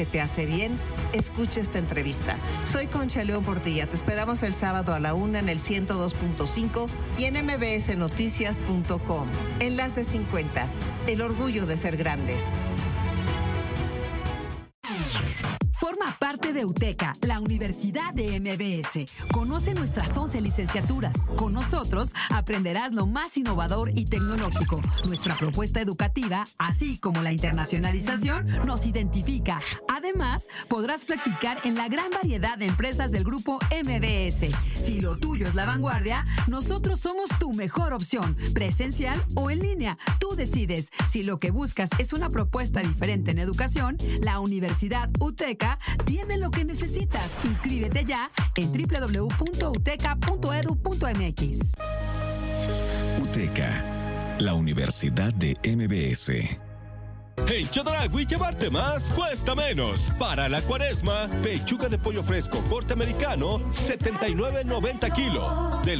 que te hace bien, escucha esta entrevista. Soy Concha León Portilla. Te esperamos el sábado a la 1 en el 102.5 y en mbsnoticias.com. Enlace 50. El orgullo de ser grandes. Forma parte de UTECA, la Universidad de MBS. Conoce nuestras 11 licenciaturas. Con nosotros aprenderás lo más innovador y tecnológico. Nuestra propuesta educativa, así como la internacionalización, nos identifica. Además, podrás practicar en la gran variedad de empresas del grupo MBS. Si lo tuyo es la vanguardia, nosotros somos tu mejor opción, presencial o en línea. Tú decides. Si lo que buscas es una propuesta diferente en educación, la Universidad UTECA tiene lo que necesitas. Inscríbete ya en www.uteca.edu.mx. UTECA, la Universidad de MBS. En Chedraui, llevarte más cuesta menos. Para la Cuaresma, pechuga de pollo fresco corte americano, $79.90 kilo. Del